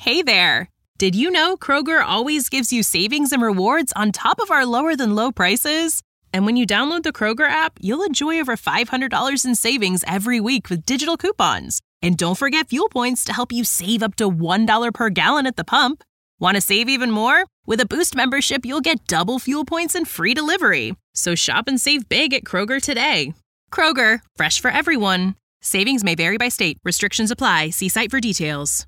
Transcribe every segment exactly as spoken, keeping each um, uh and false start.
Hey there! Did you know Kroger always gives you savings and rewards on top of our lower-than-low prices? And when you download the Kroger app, you'll enjoy over five hundred dollars in savings every week with digital coupons. And don't forget fuel points to help you save up to one dollar per gallon at the pump. Want to save even more? With a Boost membership, you'll get double fuel points and free delivery. So shop and save big at Kroger today. Kroger, fresh for everyone. Savings may vary by state. Restrictions apply. See site for details.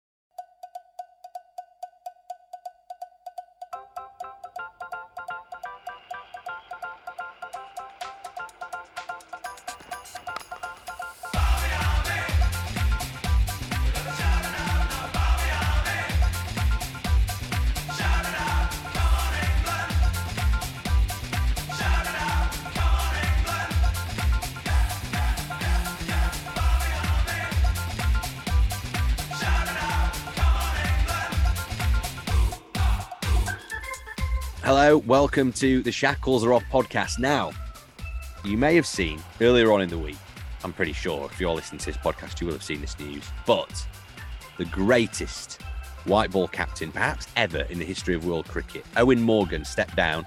Hello, welcome to the Shackles Are Off podcast. Now, you may have seen earlier on in the week, I'm pretty sure if you're listening to this podcast, you will have seen this news, but the greatest white ball captain perhaps ever in the history of world cricket, Eoin Morgan, stepped down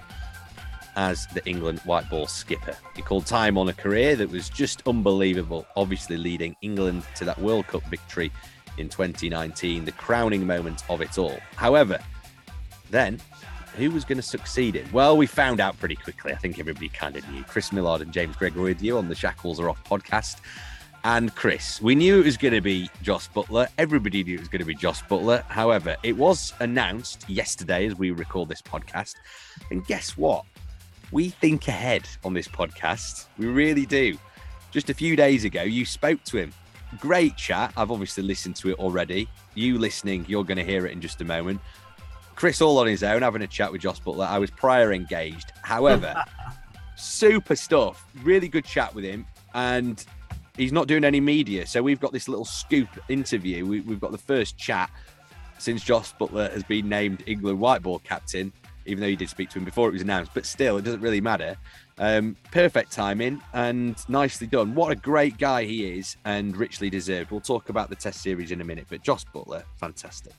as the England white ball skipper. He called time on a career that was just unbelievable, obviously leading England to that World Cup victory in twenty nineteen, the crowning moment of it all. However, then who was going to succeed him? Well, we found out pretty quickly. I think everybody kind of knew. Chris Millard and James Gregg were with you on the Shackles Are Off podcast. And Chris, we knew it was going to be Jos Buttler. Everybody knew it was going to be Jos Buttler. However, it was announced yesterday as we record this podcast. And guess what? We think ahead on this podcast. We really do. Just a few days ago, you spoke to him. Great chat. I've obviously listened to it already. You listening, you're going to hear it in just a moment. Chris all on his own, having a chat with Jos Buttler. I was prior engaged. However, super stuff. Really good chat with him. And he's not doing any media. So we've got this little scoop interview. We, we've got the first chat since Jos Buttler has been named England white ball captain, even though you did speak to him before it was announced. But still, it doesn't really matter. Um, perfect timing and nicely done. What a great guy he is and richly deserved. We'll talk about the Test series in a minute. But Jos Buttler, fantastic.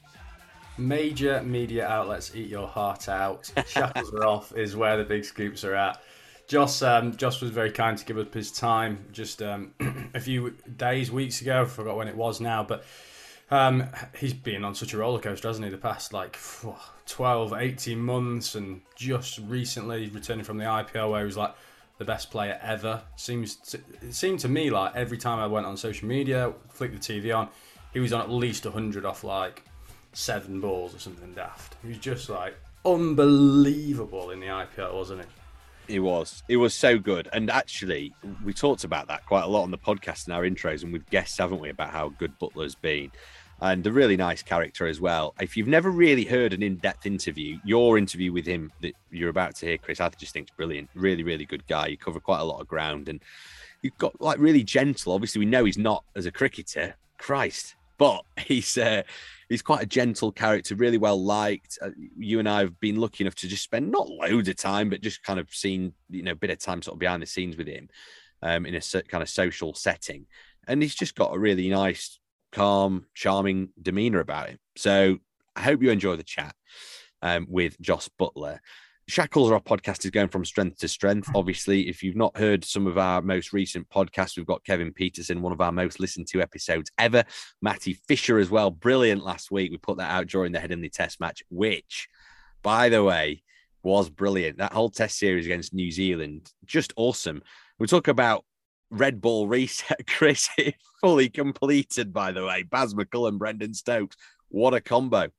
Major media outlets eat your heart out. Shackles Are Off is where the big scoops are at. Jos, um, Jos was very kind to give up his time just um, a few days, weeks ago. I forgot when it was now, but um, he's been on such a roller coaster, hasn't he? The past like twelve, eighteen months, and just recently returning from the I P L where he was like the best player ever. Seems to, it seemed to me like every time I went on social media, flicked the T V on, he was on at least one hundred off like seven balls or something daft. He was just like unbelievable in the I P L, wasn't he? He was. It was so good. And actually, we talked about that quite a lot on the podcast in our intros and with guests, haven't we, about how good Buttler's been. And a really nice character as well. If you've never really heard an in-depth interview, your interview with him that you're about to hear, Chris, I just think it's brilliant. Really, really good guy. You cover quite a lot of ground and you've got like really gentle. Obviously, we know he's not as a cricketer. Christ. But he's uh, he's quite a gentle character, really well liked. Uh, you and I have been lucky enough to just spend not loads of time, but just kind of seen, you know, a bit of time sort of behind the scenes with him um, in a kind of social setting. And he's just got a really nice, calm, charming demeanour about him. So I hope you enjoy the chat um, with Jos Buttler. Shackles Are Off podcast is going from strength to strength. Obviously, if you've not heard some of our most recent podcasts, we've got Kevin Peterson, one of our most listened to episodes ever. Matty Fisher as well. Brilliant last week. We put that out during the Headingley Test match, which, by the way, was brilliant. That whole Test series against New Zealand, just awesome. We talk about red ball reset, Chris. Fully completed, by the way. Baz McCullum, Brendan Stokes. What a combo.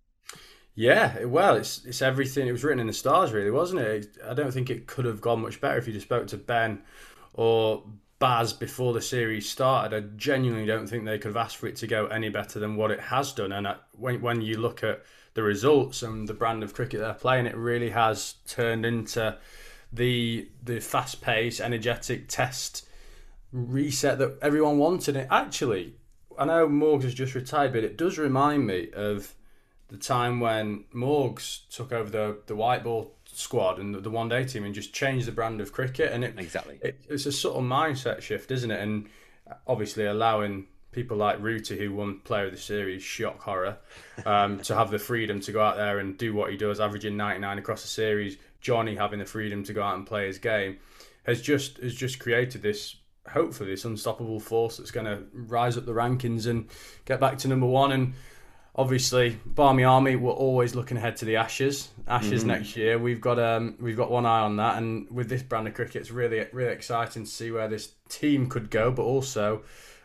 Yeah, well, it's it's everything. It was written in the stars, really, wasn't it? I don't think it could have gone much better if you just spoke to Ben or Baz before the series started. I genuinely don't think they could have asked for it to go any better than what it has done. And when when you look at the results and the brand of cricket they're playing, it really has turned into the the fast-paced, energetic Test reset that everyone wanted. It actually, I know Morgs has just retired, but it does remind me of the time when Morgs took over the the white ball squad and the, the one day team and just changed the brand of cricket. And it exactly it, it's a subtle mindset shift, isn't it? And obviously allowing people like Ruti, who won Player of the Series, shock horror, um, to have the freedom to go out there and do what he does, averaging ninety-nine across the series. Johnny having the freedom to go out and play his game has just has just created this, hopefully, this unstoppable force that's going to rise up the rankings and get back to number one. And obviously, Barmy Army, we're always looking ahead to the Ashes. Ashes mm-hmm. next year. We've got um we've got one eye on that, and with this brand of cricket, it's really really exciting to see where this team could go, but also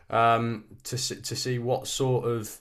um to see, to see what sort of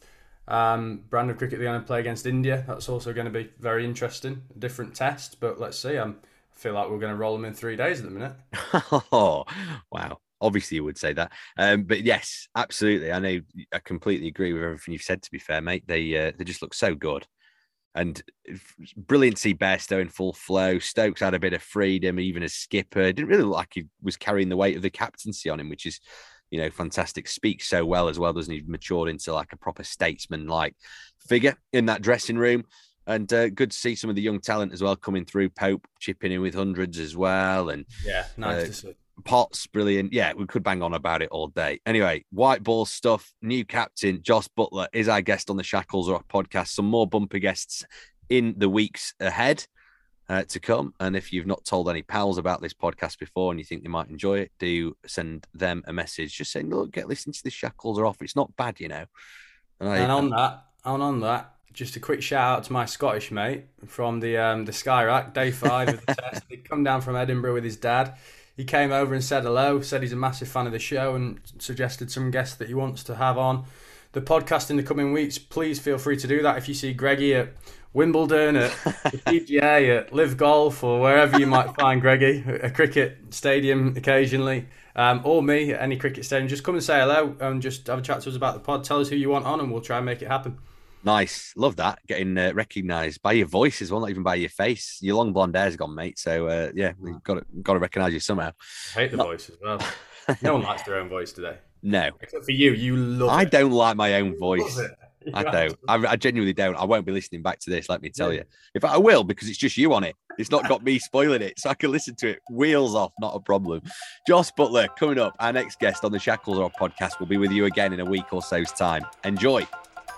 um brand of cricket they're going to play against India. That's also going to be very interesting. A different test, but let's see. Um, I feel like we're going to roll them in three days at the minute. Oh, wow. Obviously, you would say that, um, but yes, absolutely. I know I completely agree with everything you've said. To be fair, mate, they uh, they just look so good, and brilliant to see Bairstow in full flow. Stokes had a bit of freedom, even as skipper. It didn't really look like he was carrying the weight of the captaincy on him, which is, you know, fantastic. Speaks so well as well, doesn't he? Matured into like a proper statesman-like figure in that dressing room. And uh, good to see some of the young talent as well coming through. Pope chipping in with hundreds as well, and yeah, nice uh, to see. Potts, brilliant. Yeah, we could bang on about it all day. Anyway, white ball stuff. New captain, Jos Buttler, is our guest on the Shackles Are Off podcast. Some more bumper guests in the weeks ahead uh, to come. And if you've not told any pals about this podcast before and you think they might enjoy it, do send them a message just saying, look, get listening to the Shackles Are Off. It's not bad, you know. And, I, and on that, and on that, just a quick shout out to my Scottish mate from the um, the Sky Rack, day five of the test. He'd come down from Edinburgh with his dad. He came over and said hello, said he's a massive fan of the show and suggested some guests that he wants to have on the podcast in the coming weeks. Please feel free to do that. If you see Greggy at Wimbledon, at the P G A, at Live Golf, or wherever you might find Greggy, a cricket stadium occasionally, um, or me at any cricket stadium, just come and say hello and just have a chat to us about the pod. Tell us who you want on and we'll try and make it happen. Nice. Love that. Getting uh, recognised by your voice as well, not even by your face. Your long blonde hair's gone, mate. So, uh, yeah, we've got to, got to recognise you somehow. I hate the not... voice as well. No one likes their own voice today. No. Except for you. You love I it. don't like my own voice. I You don't. I, I genuinely don't. I won't be listening back to this, let me tell yeah. you. In fact, I will, because it's just you on it. It's not got me spoiling it, so I can listen to it. Wheels off, not a problem. Jos Buttler, coming up, our next guest on the Shackles Are Off podcast, will be with you again in a week or so's time. Enjoy.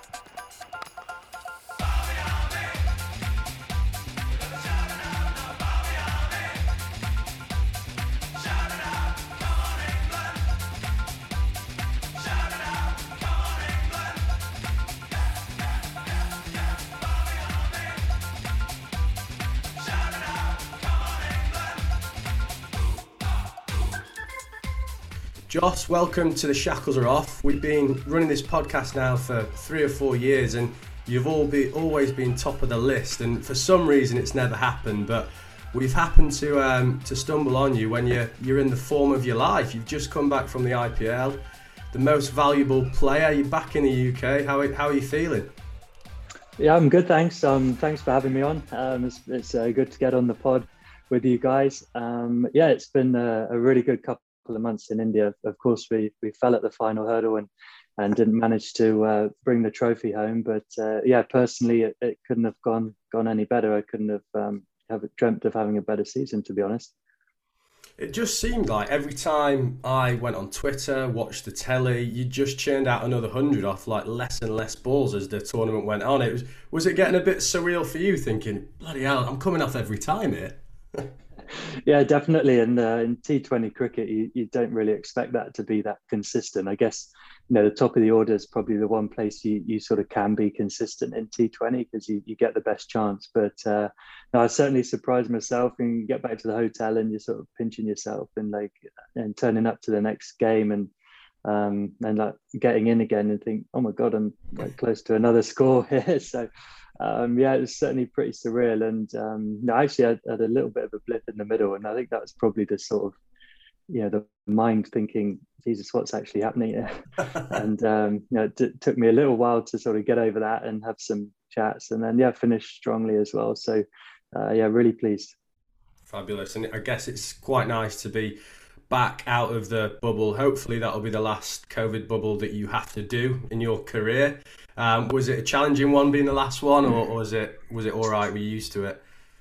Jos, welcome to the Shackles Are Off. We've been running this podcast now for three or four years and you've all be, always been top of the list, and for some reason it's never happened, but we've happened to um, to stumble on you when you're, you're in the form of your life. You've just come back from the I P L, the most valuable player. You're back in the U K. How, how are you feeling? Yeah, I'm good, thanks. Um, thanks for having me on. Um, it's it's uh, good to get on the pod with you guys. Um, yeah, it's been a, a really good couple of months in India. Of course, we we fell at the final hurdle and and didn't manage to uh, bring the trophy home. But uh, yeah, personally, it, it couldn't have gone gone any better. I couldn't have um, have dreamt of having a better season, to be honest. It just seemed like every time I went on Twitter, watched the telly, you just churned out another hundred off like less and less balls as the tournament went on. It was was it getting a bit surreal for you, thinking, bloody hell, I'm coming off every time here? Yeah, definitely. And uh, in T twenty cricket, you, you don't really expect that to be that consistent. I guess, you know, the top of the order is probably the one place you, you sort of can be consistent in T twenty because you, you get the best chance. But uh, no, I certainly surprised myself, and you get back to the hotel and you're sort of pinching yourself and like and turning up to the next game and um, and like getting in again and think, oh my God, I'm like close to another score here. So um, yeah, it was certainly pretty surreal. And um, no, actually, I had a little bit of a blip in the middle, and I think that was probably the sort of, you know, the mind thinking, Jesus, what's actually happening here? And um, you know, it t- took me a little while to sort of get over that and have some chats, and then yeah, finish strongly as well. So uh, yeah, really pleased. Fabulous. And I guess it's quite nice to be back out of the bubble. Hopefully that'll be the last COVID bubble that you have to do in your career. Um, was it a challenging one being the last one, or, or was it was it all right? Were you used to it?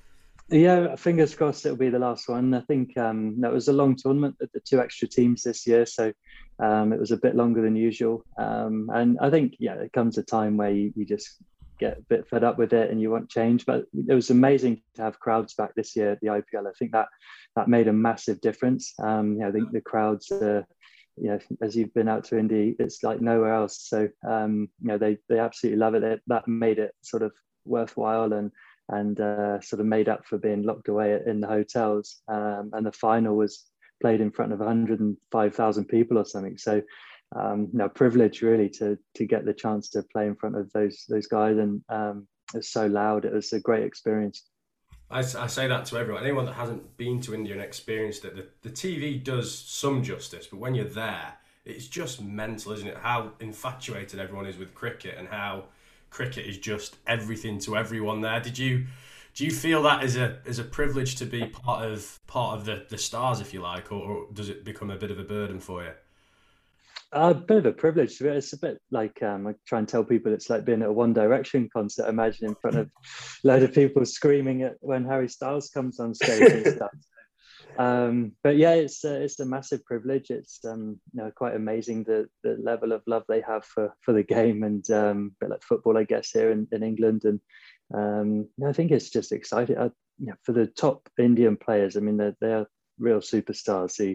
Yeah, fingers crossed it'll be the last one. I think um, that was a long tournament with the two extra teams this year, so um, it was a bit longer than usual. Um, and I think, yeah, there comes a time where you, you just get a bit fed up with it and you want change. But it was amazing to have crowds back this year at the I P L. I think that that made a massive difference. Um, you know, I think the crowds, uh, you know, as you've been out to Indy, it's like nowhere else. So um, you know, they they absolutely love it. it. That made it sort of worthwhile and and uh, sort of made up for being locked away in the hotels. Um, and the final was played in front of one hundred five thousand people or something. So, um, you know, privilege really to to get the chance to play in front of those those guys. And um, it was so loud. It was a great experience. I, I say that to everyone. Anyone that hasn't been to India and experienced it, the, the T V does some justice, but when you're there, it's just mental, isn't it? How infatuated everyone is with cricket and how cricket is just everything to everyone there. Did you do you feel that as a as a privilege to be part of part of the, the stars, if you like, or, or does it become a bit of a burden for you? A bit of a privilege. It's a bit like um, I try and tell people it's like being at a One Direction concert. Imagine in front of a load of people screaming at when Harry Styles comes on stage and stuff. Um, but yeah, it's uh, it's a massive privilege. It's um, you know, quite amazing the the level of love they have for for the game, and um, a bit like football, I guess, here in, in England. And um, I think it's just exciting. I, you know, for the top Indian players, I mean, they're they're real superstars. So,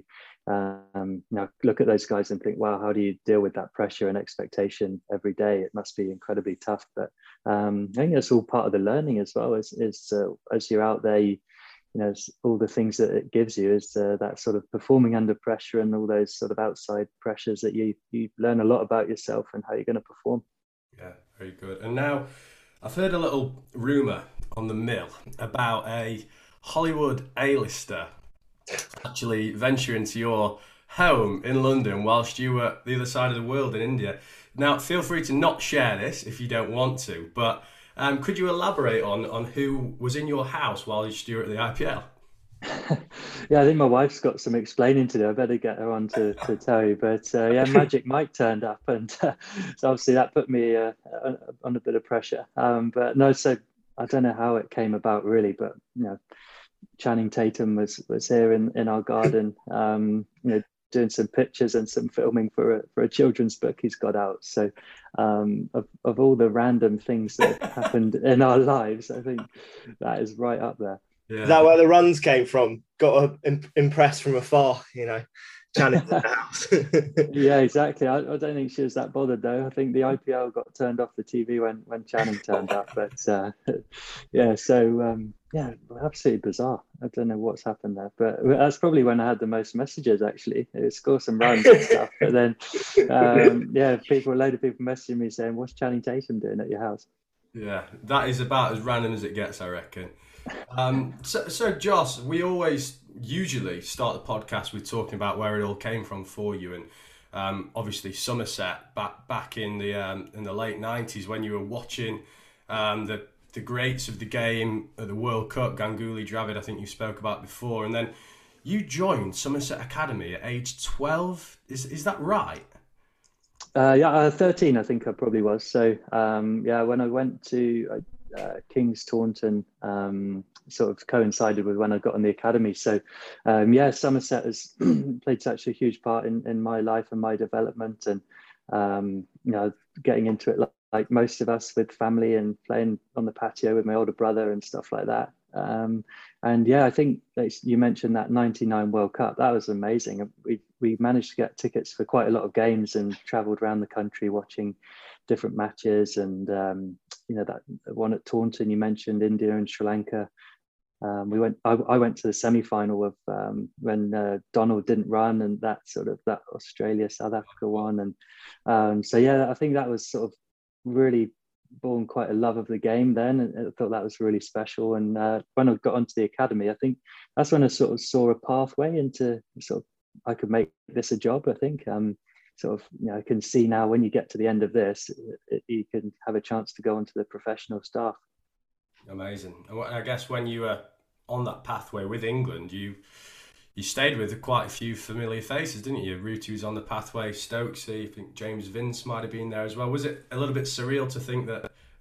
um, you know, look at those guys and think, wow, how do you deal with that pressure and expectation every day? It must be incredibly tough. But um, I think it's all part of the learning as well. Is is uh, as you're out there, you, you know, all the things that it gives you is uh, that sort of performing under pressure and all those sort of outside pressures that you you learn a lot about yourself and how you're going to perform. Yeah, very good. And now I've heard a little rumour on the mill about a Hollywood A-lister actually venture into your home in London whilst you were the other side of the world in India. Now, feel free to not share this if you don't want to, but um, could you elaborate on, on who was in your house while you were at the I P L? Yeah, I think my wife's got some explaining to do. I better get her on to, to tell you. But uh, yeah, Magic Mike turned up, and uh, so obviously that put me uh, on a bit of pressure. Um, but no, so I don't know how it came about really, but you know, Channing Tatum was was here in, in our garden, um, you know, doing some pictures and some filming for a, for a children's book he's got out. So um, of, of all the random things that happened in our lives, I think that is right up there. Yeah. Is that where the runs came from? Got to imp- impress from afar, you know, Channing's in the house. Yeah, exactly. I, I don't think she was that bothered though. I think the I P L got turned off the T V when, when Channing turned up. But uh, yeah, so um, yeah, absolutely bizarre. I don't know what's happened there. But that's probably when I had the most messages actually. It scored some runs and stuff. But then, um, yeah, people, a load of people messaging me saying, what's Channing Tatum doing at your house? Yeah, that is about as random as it gets, I reckon. Um, so, so Joss, we always usually start the podcast with talking about where it all came from for you, and um, obviously Somerset back back in the um, in the late nineties when you were watching um, the the greats of the game at the World Cup, Ganguly, Dravid, I think you spoke about before, and then you joined Somerset Academy at age twelve. Is is that right? Uh, yeah, uh, thirteen, I think I probably was. So um, yeah, when I went to uh, Uh, King's Taunton, um, sort of coincided with when I got on the academy. So um, yeah, Somerset has played such a huge part in, in my life and my development, and um, you know, getting into it like, like most of us with family and playing on the patio with my older brother and stuff like that. Um, and yeah, I think you mentioned that ninety-nine World Cup. That was amazing. We we managed to get tickets for quite a lot of games and travelled around the country watching different matches. And um, you know, that one at Taunton you mentioned, India and Sri Lanka. Um, we went. I, I went to the semi-final of um, when uh, Donald didn't run, and that sort of that Australia South Africa one. And um, so yeah, I think that was sort of really born quite a love of the game then, and I thought that was really special. And uh, when I got onto the academy, I think that's when I sort of saw a pathway into sort of I could make this a job. I think um, sort of, you know, I can see now when you get to the end of this, it, you can have a chance to go onto the professional staff. Amazing. And I guess when you were on that pathway with England, you you stayed with quite a few familiar faces, didn't you? Ruti was on the pathway, Stokesy, I think James Vince might have been there as well. Was it a little bit surreal to think that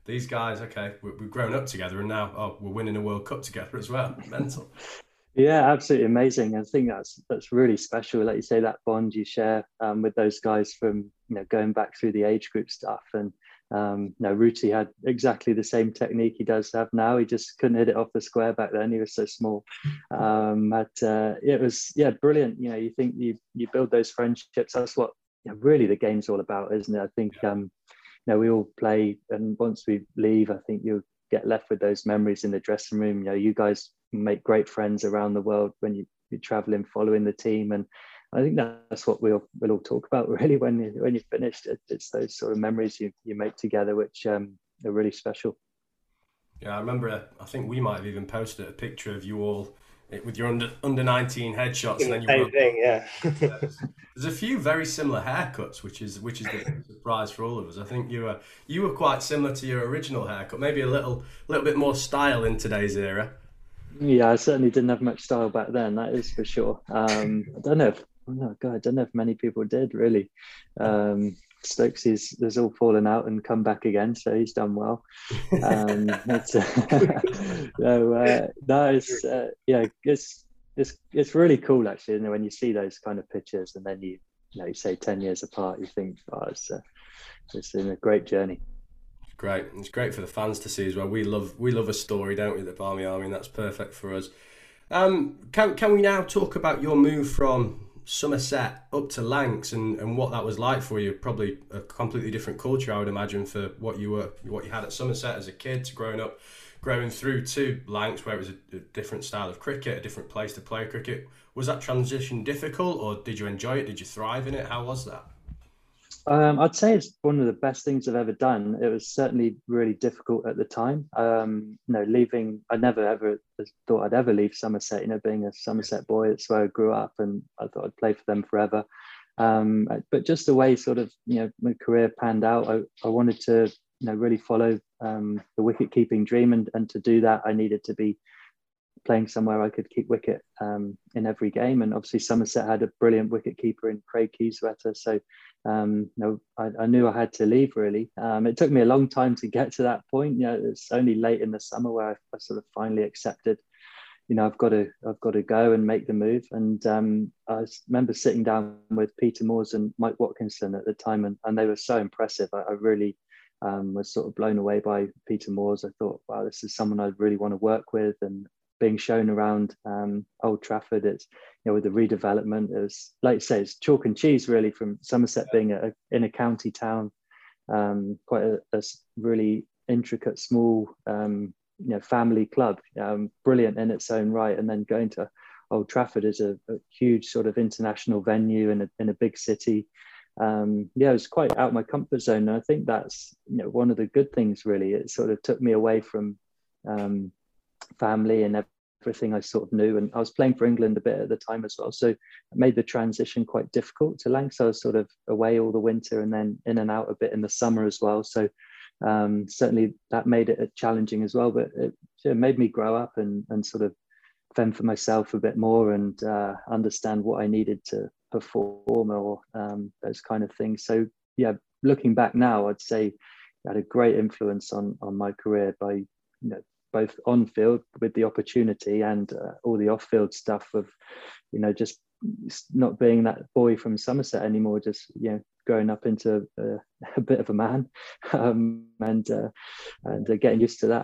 these guys, okay, we- we've grown up together, and now oh, we're winning a World Cup together as well. Mental. Yeah, absolutely amazing. I think that's that's really special. Like you say, that bond you share um, with those guys from you know going back through the age group stuff. And um, you know, Ruti had exactly the same technique he does have now. He just couldn't hit it off the square back then. He was so small. Um, but uh, it was yeah brilliant. You know, you think you you build those friendships. That's what you know, really the game's all about, isn't it? I think um, you know we all play, and once we leave, I think you get left with those memories in the dressing room. You know, you guys make great friends around the world when you, you're traveling, following the team. And I think that's what we'll, we'll all talk about really when, you, when you're finished. It, it's those sort of memories you, you make together, which um, are really special. Yeah, I remember, I think we might have even posted a picture of you all with your under under nineteen headshots. And then you same thing, yeah. There's a few very similar haircuts, which is which is the surprise for all of us. I think you were you were quite similar to your original haircut, maybe a little little bit more style in today's era. Yeah, I certainly didn't have much style back then, that is for sure. Um, I don't know if, oh God, I don't know if many people did really. Um, Stokes is has all fallen out and come back again, so he's done well. Um, but, uh, so, uh, no, it's uh, yeah, it's it's it's really cool actually. And when you see those kind of pictures, and then you you know you say ten years apart, you think, oh, it's uh, it's been a great journey. Great, it's great for the fans to see as well. We love we love a story, don't we? The Barmy Army, and that's perfect for us. Um, can can we now talk about your move from Somerset up to Lancs and, and what that was like for you? Probably a completely different culture, I would imagine, for what you were, what you had at Somerset as a kid, to growing up, growing through to Lancs, where it was a, a different style of cricket, a different place to play cricket. Was that transition difficult, or did you enjoy it? Did you thrive in it? How was that? Um, I'd say it's one of the best things I've ever done. It was certainly really difficult at the time. Um, you know, leaving, I never ever thought I'd ever leave Somerset, you know, being a Somerset boy, it's where I grew up and I thought I'd play for them forever. Um, but just the way sort of, you know, my career panned out, I, I wanted to, you know, really follow um, the wicket keeping dream. And, and to do that, I needed to be playing somewhere I could keep wicket um, in every game. And obviously Somerset had a brilliant wicket keeper in Craig Kieswetter. So, um, you know, I, I knew I had to leave really. Um, it took me a long time to get to that point. You know, it's only late in the summer where I, I sort of finally accepted, you know, I've got to, I've got to go and make the move. And um, I remember sitting down with Peter Moores and Mike Watkinson at the time, and, and they were so impressive. I, I really um, was sort of blown away by Peter Moores. I thought, wow, this is someone I'd really want to work with. And being shown around um, Old Trafford, it's, you know, with the redevelopment, it was, like you say, it's chalk and cheese really, from Somerset being a, in a county town, um, quite a, a really intricate, small, um, you know, family club, um, brilliant in its own right, and then going to Old Trafford is a, a huge sort of international venue in a, in a big city. Um, yeah, it was quite out of my comfort zone, and I think that's, you know, one of the good things really. It sort of took me away from um, family and everything I sort of knew, and I was playing for England a bit at the time as well, so it made the transition quite difficult to Lancs. I was sort of away all the winter and then in and out a bit in the summer as well, so um, certainly that made it challenging as well, but it, it made me grow up and, and sort of fend for myself a bit more and uh, understand what I needed to perform or um, those kind of things. So yeah, looking back now, I'd say it had a great influence on on my career by, you know, both on field with the opportunity and uh, all the off field stuff of, you know, just not being that boy from Somerset anymore, just, you know, growing up into a, a bit of a man um, and uh, and uh, getting used to that.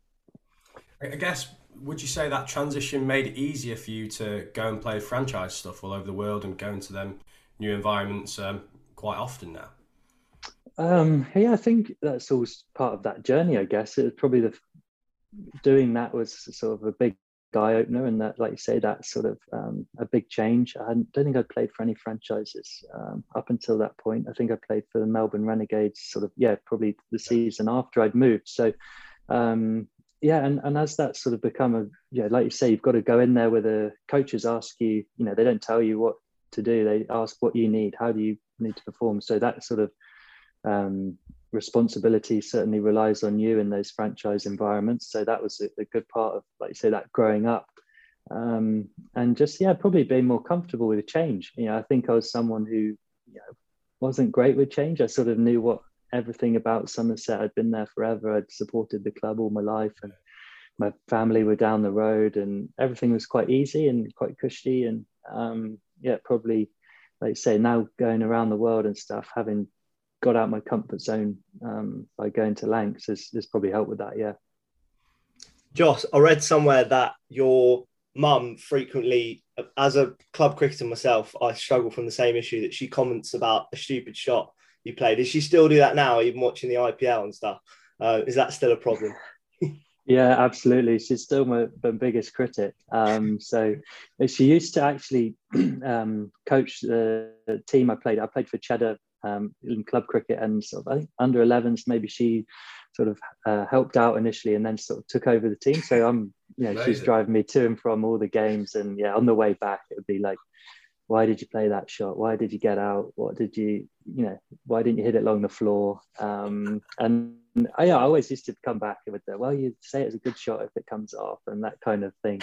I guess, would you say that transition made it easier for you to go and play franchise stuff all over the world and go into them new environments um, quite often now? Um, yeah, I think that's all part of that journey, I guess. It was probably the doing that was sort of a big eye opener, and that, like you say, that's sort of um, a big change. I don't think I'd played for any franchises um, up until that point. I think I played for the Melbourne Renegades sort of, yeah, probably the season after I'd moved. So um, yeah, and, and as that sort of become a, yeah, like you say, you've got to go in there with a coaches ask you, you know, they don't tell you what to do. They ask what you need. How do you need to perform? So that sort of um, responsibility certainly relies on you in those franchise environments. So that was a, a good part of, like you say, that growing up. Um, and just, yeah, probably being more comfortable with change. You know, I think I was someone who, you know, wasn't great with change. I sort of knew what everything about Somerset. I'd been there forever. I'd supported the club all my life, and my family were down the road, and everything was quite easy and quite cushy. And um, yeah, probably, like you say, now going around the world and stuff, having got out my comfort zone um, by going to Lancs has, has probably helped with that. Yeah. Josh, I read somewhere that your mum frequently, as a club cricketer myself, I struggle from the same issue, that she comments about a stupid shot you played. Does she still do that now, even watching the I P L and stuff? Uh, is that still a problem? Yeah, absolutely. She's still my, my biggest critic. Um, so she used to actually um, coach the team I played. I played for Cheddar um, in club cricket, and sort of, I think under elevens, maybe she sort of uh, helped out initially and then sort of took over the team. So I'm, you know, Amazing. She's driving me to and from all the games. And yeah, on the way back, it would be like, why did you play that shot? Why did you get out? What did you, you know, why didn't you hit it along the floor? Um, and I, yeah, I always used to come back with the, well, you say it's a good shot if it comes off, and that kind of thing.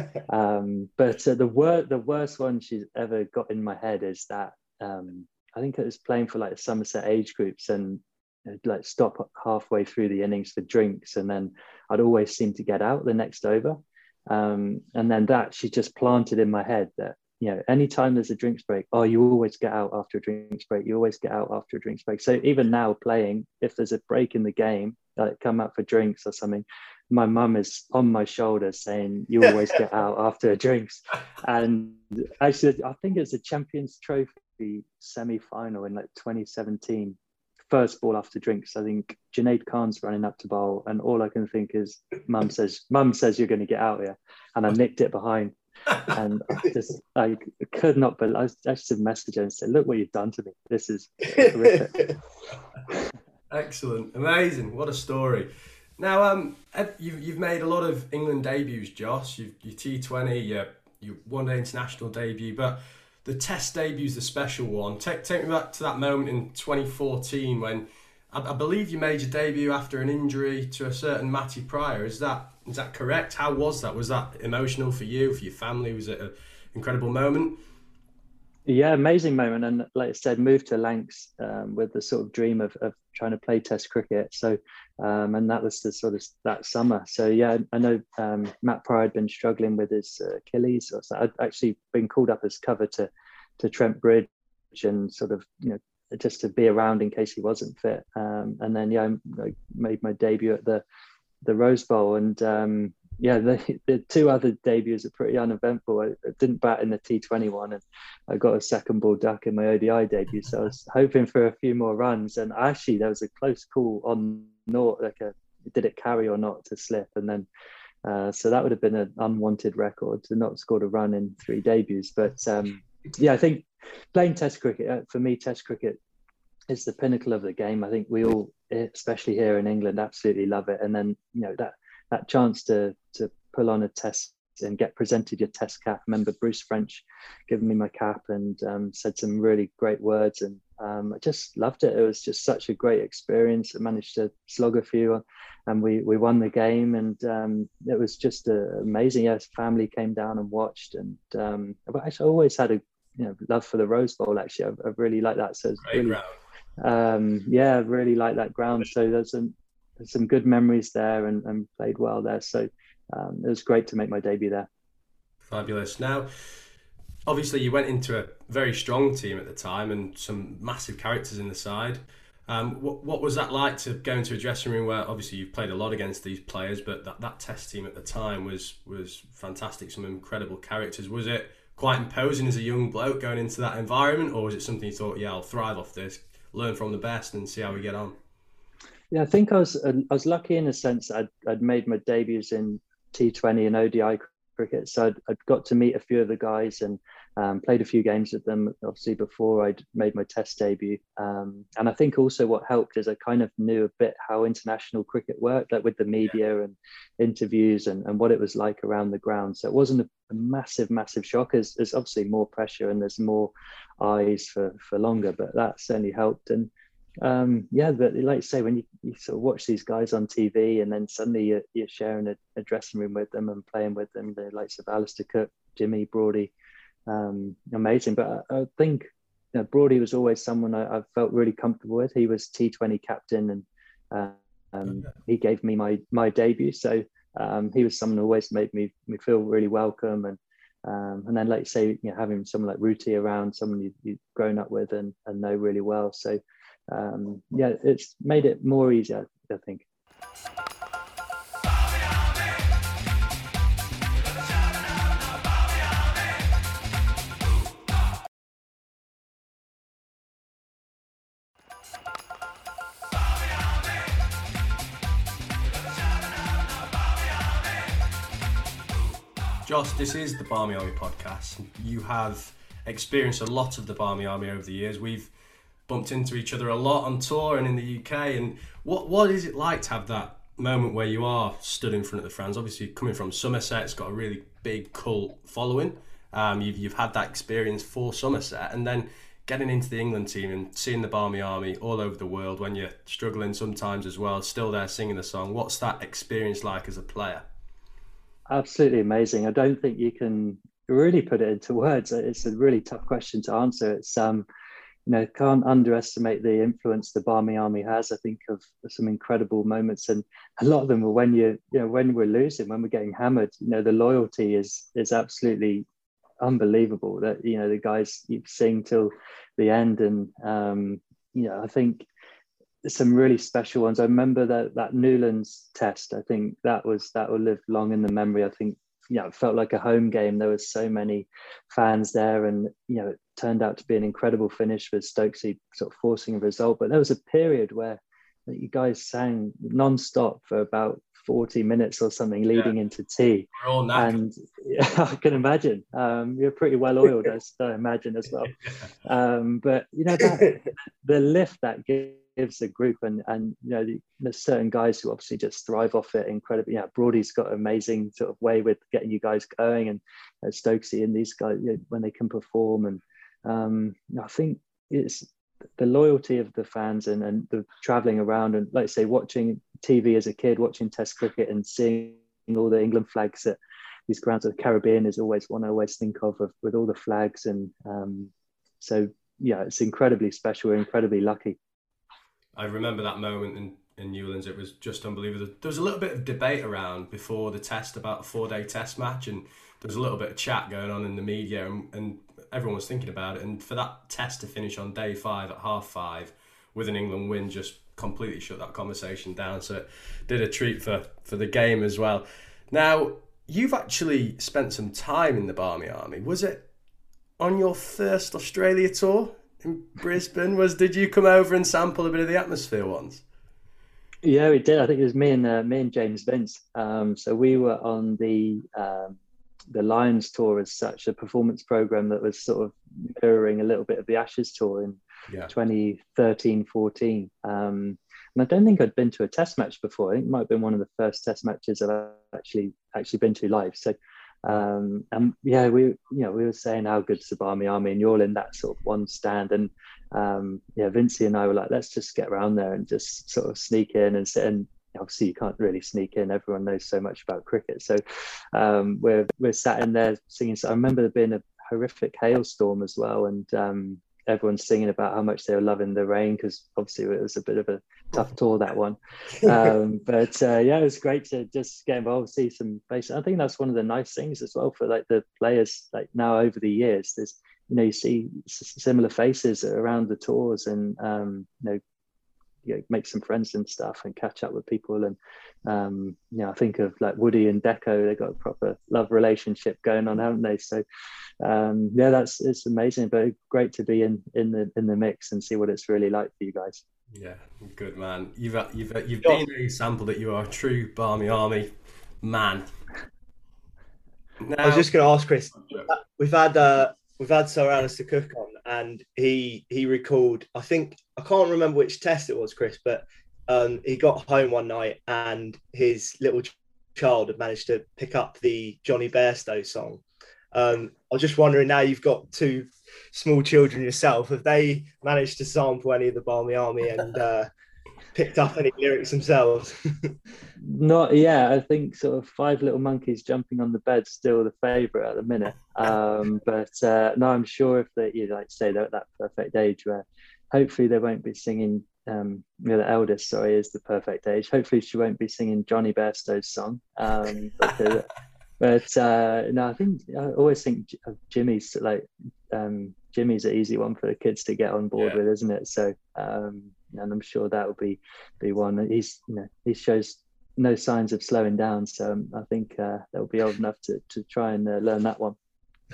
um, but uh, the, wor- the worst one she's ever got in my head is that um, I think it was playing for like the Somerset age groups, and I'd like stop halfway through the innings for drinks, and then I'd always seem to get out the next over. Um, and then that she just planted in my head that, you know, anytime there's a drinks break, oh, you always get out after a drinks break. You always get out after a drinks break. So even now playing, if there's a break in the game, like come out for drinks or something, my mum is on my shoulder saying, you always get out after a drinks. And actually, I think it's a Champions Trophy semi-final in like twenty seventeen. First ball after drinks, I think Junaid Khan's running up to bowl, and all I can think is, mum says, mum says you're going to get out here. And I nicked it behind. And I just I could not, but I, I just messaged her and said, look what you've done to me. This is horrific. Excellent. Amazing. What a story. Now, um, you've, you've made a lot of England debuts, Josh. You've, your T twenty, your, your one-day international debut, but the Test debut is the special one. Take, take me back to that moment in twenty fourteen when I, I believe you made your debut after an injury to a certain Matty Pryor. Is that is that correct? How was that? Was that emotional for you, for your family? Was it an incredible moment? Yeah, amazing moment. And like I said, moved to Lancs um, with the sort of dream of, of trying to play Test cricket. So, um, and that was the sort of that summer. So yeah, I know um, Matt Pryor had been struggling with his uh, Achilles. So I'd actually been called up as cover to to Trent Bridge, and sort of, you know, just to be around in case he wasn't fit. Um, and then yeah, I, I made my debut at the the Rose Bowl, and um, yeah, the, the two other debuts are pretty uneventful. I, I didn't bat in the T twenty one, and I got a second ball duck in my O D I debut. So I was hoping for a few more runs. And actually, there was a close call on Nort, like a, did it carry or not to slip? And then, uh, so that would have been an unwanted record to not score a run in three debuts. But um, yeah, I think playing Test cricket, uh, for me, Test cricket is the pinnacle of the game. I think we all, especially here in England, absolutely love it. And then, you know, that that chance to to pull on a test and get presented your Test cap. I remember Bruce French giving me my cap and um, said some really great words, and um, I just loved it. It was just such a great experience. I managed to slog a few, and we we won the game, and um, it was just uh, amazing. Yes, family came down and watched, and um, I always had a you know love for the Rose Bowl. Actually, I, I really like that. So it's Great really, ground. um, yeah, I really like that ground. So there's some there's some good memories there, and, and played well there. So um, it was great to make my debut there. Fabulous. Now, obviously, you went into a very strong team at the time and some massive characters in the side. Um, what, what was that like to go into a dressing room where obviously you've played a lot against these players, but that, that Test team at the time was was fantastic, some incredible characters. Was it quite imposing as a young bloke going into that environment, or was it something you thought, yeah, I'll thrive off this, learn from the best and see how we get on? Yeah, I think I was I was lucky in a sense that I'd, I'd made my debuts in T twenty and O D I cricket, so I'd, I'd got to meet a few of the guys and um, played a few games with them, obviously, before I'd made my Test debut. Um, and I think also what helped is I kind of knew a bit how international cricket worked, like with the media and interviews and, and what it was like around the ground. So it wasn't a, a massive, massive shock. There's, there's obviously more pressure and there's more eyes for, for longer, but that certainly helped. And um yeah, but like you say, when you, you sort of watch these guys on T V and then suddenly you're, you're sharing a, a dressing room with them and playing with them, the likes of Alistair Cook, Jimmy, Brody, um amazing. But I, I think you know, Broady was always someone I, I felt really comfortable with. He was T twenty captain, and uh, um, he gave me my my debut. So um, he was someone who always made me me feel really welcome. And um, and then, like you say, you know, having someone like Ruti around, someone you, you've grown up with and, and know really well. So um, yeah, it's made it more easier, I think. Josh, this is the Barmy Army podcast. You have experienced a lot of the Barmy Army over the years. We've bumped into each other a lot on tour and in the U K. And what what is it like to have that moment where you are stood in front of the fans? Obviously, coming from Somerset, it's got a really big cult following. Um, you've you've had that experience for Somerset, and then getting into the England team and seeing the Barmy Army all over the world when you're struggling sometimes as well, still there singing the song. What's that experience like as a player? Absolutely amazing. I don't think you can really put it into words. It's a really tough question to answer. It's um, you know, can't underestimate the influence the Barmy Army has. I think of some incredible moments, and a lot of them were when you, you know, when we're losing, when we're getting hammered. You know, the loyalty is is absolutely unbelievable. That, you know, the guys you sing till the end, and um, you know, I think some really special ones. I remember that that Newlands test. I think that was that will live long in the memory. I think, you know, it felt like a home game. There was so many fans there, and you know, it turned out to be an incredible finish with Stokesy sort of forcing a result. But there was a period where you guys sang non-stop for about forty minutes or something, leading yeah. into tea. We're all knackered. And yeah, I can imagine. Um, you're pretty well oiled, I imagine, as well. Um, but you know, that, the lift that gives gives the group, and and you know, the, there's certain guys who obviously just thrive off it incredibly. Yeah, Broady's got an amazing sort of way with getting you guys going, and uh, Stokesy and these guys, you know, when they can perform. And um, I think it's the loyalty of the fans, and, and the traveling around, and like I say, watching T V as a kid, watching Test cricket and seeing all the England flags at these grounds of the Caribbean is always one I always think of, of with all the flags. And um, so yeah, it's incredibly special. We're incredibly lucky. I remember that moment in, in Newlands. It was just unbelievable. There was a little bit of debate around before the test about a four-day test match, and there was a little bit of chat going on in the media, and, and everyone was thinking about it. And for that test to finish on day five at half five with an England win just completely shut that conversation down. So it did a treat for, for the game as well. Now, you've actually spent some time in the Barmy Army. Was it on your first Australia tour in Brisbane? Was did you come over and sample a bit of the atmosphere once? Yeah, we did. I think it was me and uh, me and James Vince. Um, so we were on the um, the Lions tour as such, a performance program that was sort of mirroring a little bit of the Ashes tour in yeah. twenty thirteen fourteen. Um, and I don't think I'd been to a test match before. I think it might have been one of the first test matches I've actually actually been to live. So um and yeah, we you know we were saying how good's the Barmy Army, and you're all in that sort of one stand, and um yeah Vincey and I were like, let's just get around there and just sort of sneak in and sit. And obviously you can't really sneak in, everyone knows so much about cricket, so um we're we're sat in there singing. So I remember there being a horrific hailstorm as well, and um everyone's singing about how much they were loving the rain, because obviously it was a bit of a tough tour, that one. Um, but uh, yeah, it was great to just get involved, see some faces. I think that's one of the nice things as well for like the players. Like now over the years, there's, you know, you see similar faces around the tours, and um, you know, you know, make some friends and stuff, and catch up with people. And um, you know, I think of like Woody and Deco, they've got a proper love relationship going on, haven't they? So um, yeah, that's it's amazing, but great to be in in the in the mix and see what it's really like for you guys. Yeah, good man. You've you've you've been a sample that you are a true Barmy Army man. Now, I was just going to ask Chris. We've had uh, we've had Sir Alistair Cook on, and he he recalled. I think I can't remember which test it was, Chris, but um, he got home one night and his little child had managed to pick up the Johnny Bairstow song. Um, I was just wondering, now you've got two small children yourself, have they managed to sample any of the Barmy Army and uh, picked up any lyrics themselves. Not, yeah, I think sort of Five Little Monkeys Jumping on the Bed still the favourite at the minute. Um, but uh, no, I'm sure if they, you like say they're at that perfect age where hopefully they won't be singing. Um, you know, the eldest, sorry, is the perfect age. Hopefully she won't be singing Johnny Bairstow's song. Um, but uh, but uh, no, I think I always think of Jimmy's like um, Jimmy's an easy one for the kids to get on board yeah. with, isn't it? So um, and I'm sure that will be be one. He's you know he shows no signs of slowing down, so um, I think uh, they'll be old enough to to try and uh, learn that one.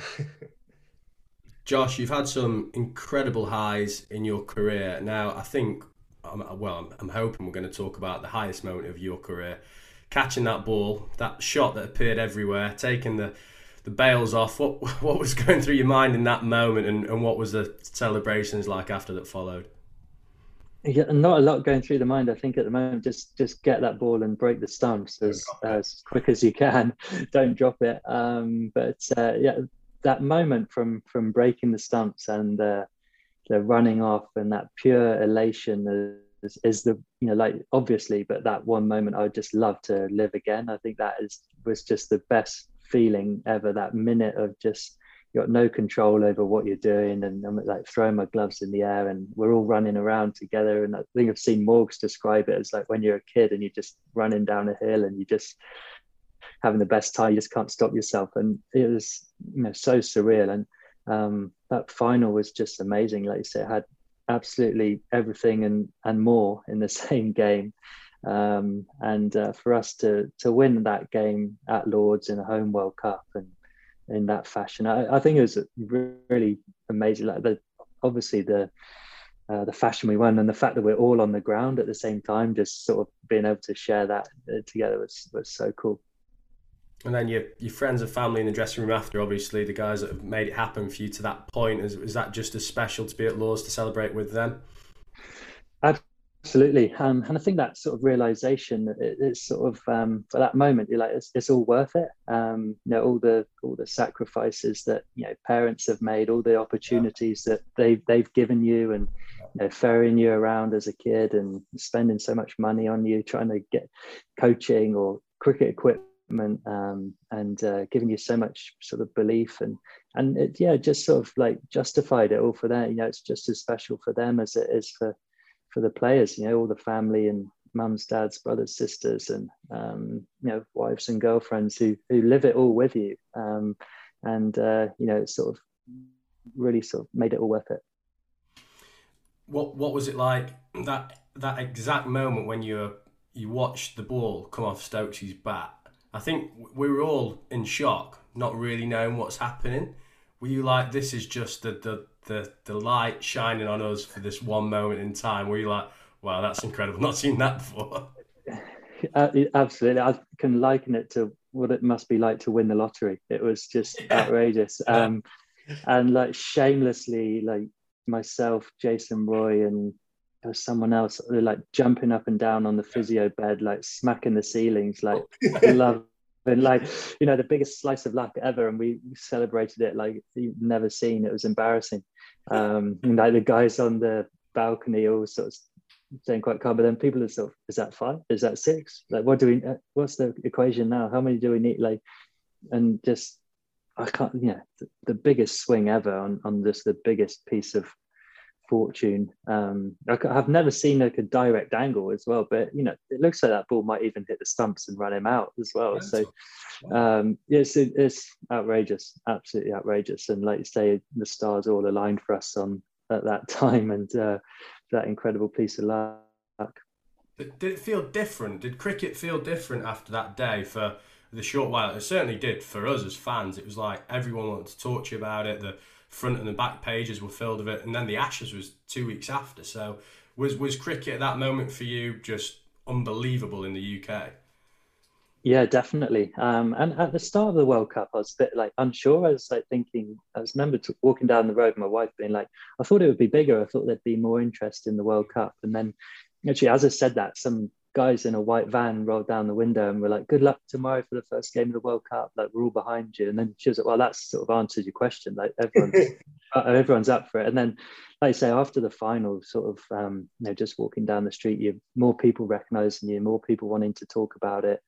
Josh, you've had some incredible highs in your career. Now, I think, well, I'm, I'm hoping we're going to talk about the highest moment of your career. Catching that ball, that shot that appeared everywhere, taking the, the bails off. What what was going through your mind in that moment, and, and what was the celebrations like after that followed? Yeah, not a lot going through the mind. I think at the moment, just just get that ball and break the stumps as as quick as you can. Don't drop it. Um, but uh, yeah, that moment from from breaking the stumps and uh, the running off and that pure elation is, is the you know like obviously, but that one moment I would just love to live again. I think that is was just the best feeling ever. That minute of just. You got no control over what you're doing, and I'm like throwing my gloves in the air, and we're all running around together. And I think I've seen Morgs describe it as like when you're a kid and you're just running down a hill and you just having the best time. You just can't stop yourself, and it was you know so surreal. And um, that final was just amazing. Like you said, it had absolutely everything and and more in the same game. Um, and uh, for us to to win that game at Lords in a home World Cup and in that fashion, I, I think it was really amazing. Like the obviously the uh, the fashion we won, and the fact that we're all on the ground at the same time, just sort of being able to share that together was was so cool. And then your your friends and family in the dressing room after, obviously the guys that have made it happen for you to that point, is, is that just as special to be at Lords to celebrate with them? Absolutely, um, and I think that sort of realization, it, it's sort of um, for that moment, you're like, it's, it's all worth it. Um, you know, all the all the sacrifices that you know parents have made, all the opportunities that they've they've given you, and you know, ferrying you around as a kid, and spending so much money on you, trying to get coaching or cricket equipment, um, and uh, giving you so much sort of belief, and and it, yeah, just sort of like justified it all for them. You know, it's just as special for them as it is for. for the players, you know, all the family and mums, dads, brothers, sisters, and um, you know, wives and girlfriends who who live it all with you, um, and uh, you know, it sort of really sort of made it all worth it. What what was it like that that exact moment when you you watched the ball come off Stokes' bat? I think we were all in shock, not really knowing what's happening. Were you like, this is just the the the, the light shining on us for this one moment in time? Were you like, wow, that's incredible, not seen that before? Uh, absolutely. I can liken it to what it must be like to win the lottery. It was just yeah. outrageous. Um, and like shamelessly, like myself, Jason Roy, and there was someone else, like jumping up and down on the physio bed, like smacking the ceilings, like love. And like, you know, the biggest slice of luck ever, and we celebrated it like you've never seen. It was embarrassing. Um, and like the guys on the balcony all sort of staying quite calm, but then people are sort of, is that five? Is that six? Like, what do we? What's the equation now? How many do we need? Like, and just I can't. Yeah, the, the biggest swing ever on on just the biggest piece of fortune. Um, I, I've never seen like a direct angle as well, but you know, it looks like that ball might even hit the stumps and run him out as well. That's so, um, yes, it, it's outrageous, absolutely outrageous. And like you say, the stars all aligned for us on at that time, and uh, that incredible piece of luck. Did it feel different? Did cricket feel different after that day for the short while? It certainly did for us as fans. It was like everyone wanted to talk to you about it. The front and the back pages were filled with it, and then the Ashes was two weeks after. So was was cricket at that moment for you just unbelievable in the U K? Yeah, definitely. Um, and at the start of the World Cup, I was a bit like unsure. I was like thinking, I was remember to, walking down the road, my wife being like, I thought it would be bigger. I thought there'd be more interest in the World Cup. And then actually, as I said that, some guys in a white van rolled down the window and were like, good luck tomorrow for the first game of the World Cup, like we're all behind you. And then she was like, well, that's sort of answered your question, like everyone's everyone's up for it. And then, like I say, after the final, sort of um you know, just walking down the street, you have more people recognizing you, more people wanting to talk about it.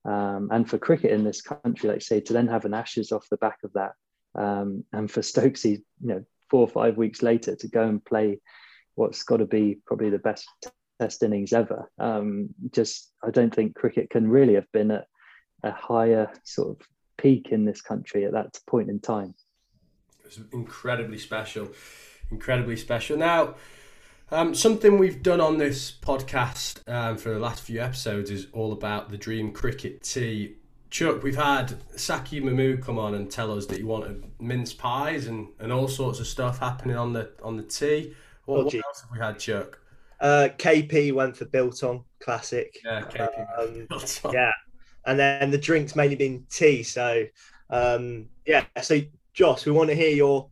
Um and for cricket in this country, like I say, to then have an Ashes off the back of that, um and for Stokesy, you know, four or five weeks later to go and play what's got to be probably the best test innings ever. Um, just, I don't think cricket can really have been at a higher sort of peak in this country at that point in time. It was incredibly special, incredibly special. Now, um, something we've done on this podcast um, for the last few episodes is all about the Dream Cricket Tea. Chuck, we've had Saki Mahmood come on and tell us that he wanted mince pies and, and all sorts of stuff happening on the on the tea. What, oh, what else have we had, Chuck? Uh, K P went for Biltong Classic. Yeah, K P. Um, Biltong. Yeah, and then the drinks mainly been tea. So, um, yeah. So, Josh, we want to hear your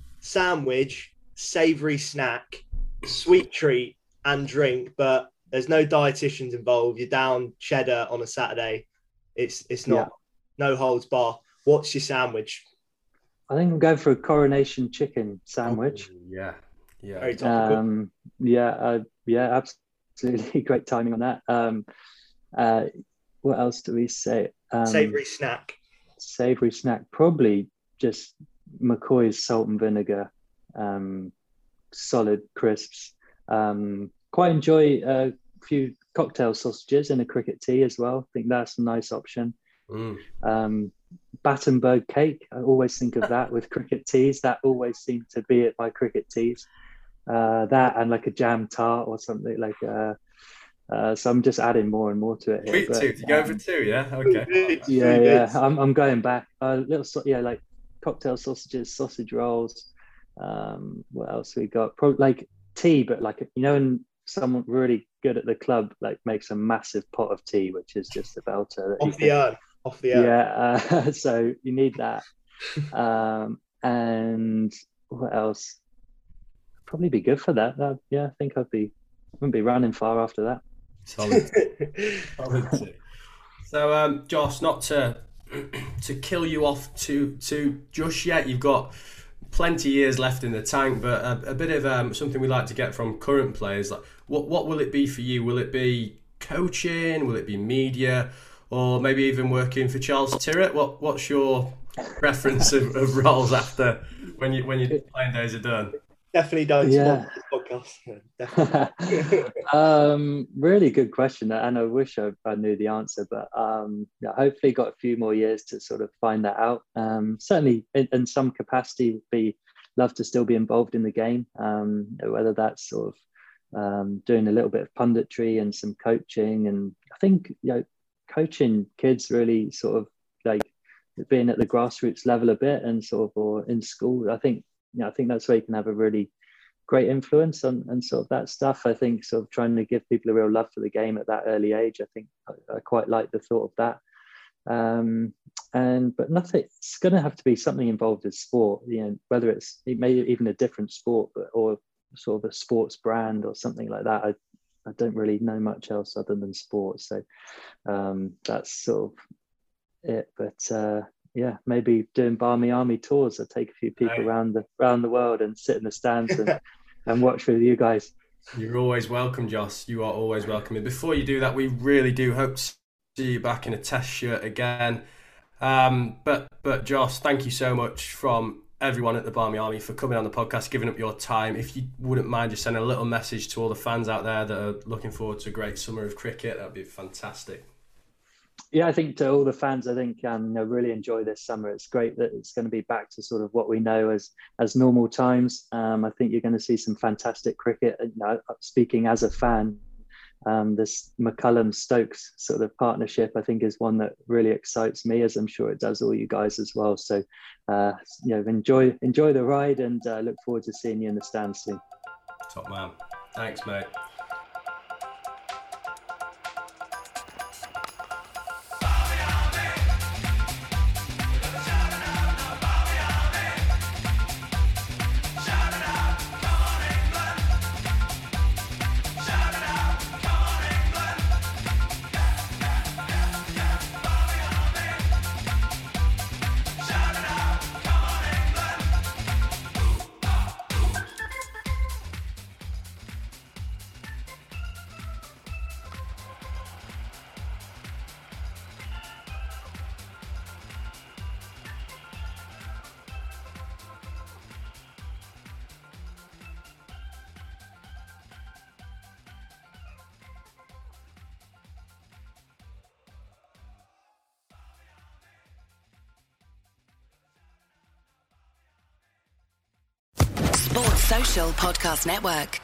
sandwich, savoury snack, sweet treat, and drink. But there's no dietitians involved. You're down cheddar on a Saturday. It's it's not yeah. no holds bar. What's your sandwich? I think I'm going for a coronation chicken sandwich. Oh, yeah. Yeah. Very topical. Um, yeah, uh, yeah, absolutely. Great timing on that. Um, uh, what else do we say? Um, Savoury snack. Savoury snack. Probably just McCoy's salt and vinegar, um, solid crisps. Um, quite enjoy a few cocktail sausages in a cricket tea as well. I think that's a nice option. Mm. Um, Battenberg cake. I always think of that with cricket teas. That always seemed to be at my cricket teas. Uh, that and like a jam tart or something like uh, uh so I'm just adding more and more to it here. Sweet But, tooth, you go um, for two, yeah? Okay. yeah, yeah. I'm I'm going back. A uh, little, so, yeah, like cocktail sausages, sausage rolls. Um, what else we got? Probably like tea, but like you know, and someone really good at the club like makes a massive pot of tea, which is just a belter. Off the urn, off the urn. Yeah. Uh, so you need that. um, and what else? Probably be good for that. that yeah, I think I'd be wouldn't be running far after that. Solid. Solid. So, um, Josh, not to to kill you off too too just yet. You've got plenty of years left in the tank, but a, a bit of um, something we like to get from current players. Like, what what will it be for you? Will it be coaching? Will it be media? Or maybe even working for Charles Tyrwhitt? What what's your preference of, of roles after when you when your playing days are done? Definitely don't yeah. sponsor this podcast. Definitely. um, really good question, and I wish I, I knew the answer, but um, yeah, hopefully got a few more years to sort of find that out. Um, certainly, in, in some capacity, would be love to still be involved in the game. Um, whether that's sort of um, doing a little bit of punditry and some coaching, and I think you know, coaching kids really sort of like being at the grassroots level a bit, and sort of or in school. I think. Yeah, I think that's where you can have a really great influence on and sort of that stuff. I think sort of trying to give people a real love for the game at that early age. I think I, I quite like the thought of that. Um, and but nothing. It's going to have to be something involved with sport. You know, whether it's it may even a different sport, but or sort of a sports brand or something like that. I I don't really know much else other than sports. So um, that's sort of it. But uh, yeah, maybe doing Barmy Army tours. I take a few people right. around the around the world and sit in the stands and, and watch with you guys. You're always welcome, Josh. You are always welcome. And before you do that, we really do hope to see you back in a test shirt again. Um, but but Josh, thank you so much from everyone at the Barmy Army for coming on the podcast, giving up your time. If you wouldn't mind just sending a little message to all the fans out there that are looking forward to a great summer of cricket, that'd be fantastic. Yeah, I think to all the fans, I think um, you know, really enjoy this summer. It's great that it's going to be back to sort of what we know as as normal times. Um, I think you're going to see some fantastic cricket. You know, speaking as a fan, um, this McCullum-Stokes sort of partnership, I think, is one that really excites me, as I'm sure it does all you guys as well. So, uh, you know, enjoy enjoy the ride, and uh, look forward to seeing you in the stands soon. Top man. Thanks, mate. Social Podcast Network.